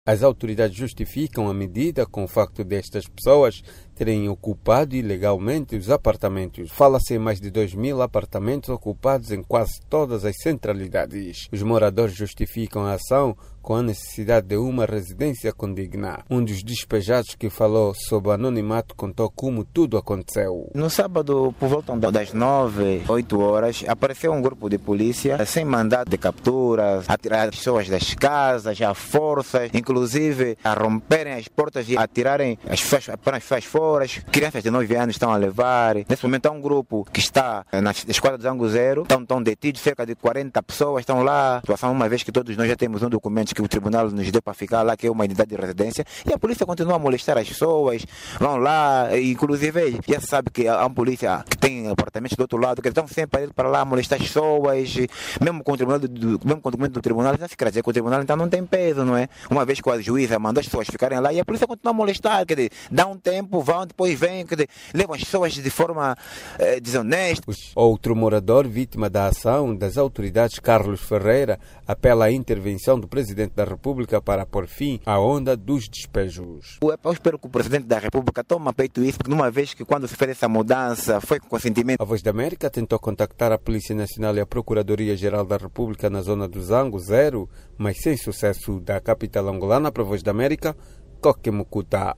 As autoridades justificam a medida com o facto destas pessoas terem ocupado ilegalmente os apartamentos. Fala-se em mais de 2.000 apartamentos ocupados em quase todas as centralidades. Os moradores justificam a ação com a necessidade de uma residência condigna. Um dos despejados que falou sob anonimato contou como tudo aconteceu. No sábado, por volta das 9, 8 horas, apareceu um grupo de polícia sem mandado de captura, a tirar as pessoas das casas, a forças, inclusive a romperem as portas e a tirarem as fechas fora. Crianças de 9 anos estão a levar. Nesse momento há um grupo que está na esquadra do Zango Zero, estão detidos, cerca de 40 pessoas estão lá. Situação, uma vez que todos nós já temos um documento que o tribunal nos deu para ficar lá, que é uma unidade de residência, e a polícia continua a molestar as pessoas, vão lá, inclusive já se sabe que há uma polícia que tem apartamentos do outro lado, que estão sempre a ir para lá molestar as pessoas, mesmo com o documento do tribunal, já se quer dizer que o tribunal então não tem peso, não é? Uma vez que a juíza mandou as pessoas ficarem lá e a polícia continua a molestar, quer dizer, dá um tempo, vão, depois vêm, quer dizer, levam as pessoas de forma desonesta. Outro morador vítima da ação das autoridades, Carlos Ferreira, apela à intervenção do Presidente da República para pôr fim à onda dos despejos. Eu espero que o Presidente da República tome peito isso, porque numa vez que quando se fez essa mudança foi com consentimento. A Voz da América tentou contactar a Polícia Nacional e a Procuradoria-Geral da República na zona do Zango Zero, mas sem sucesso. Da capital angolana para a Voz da América, Coque Mucuta.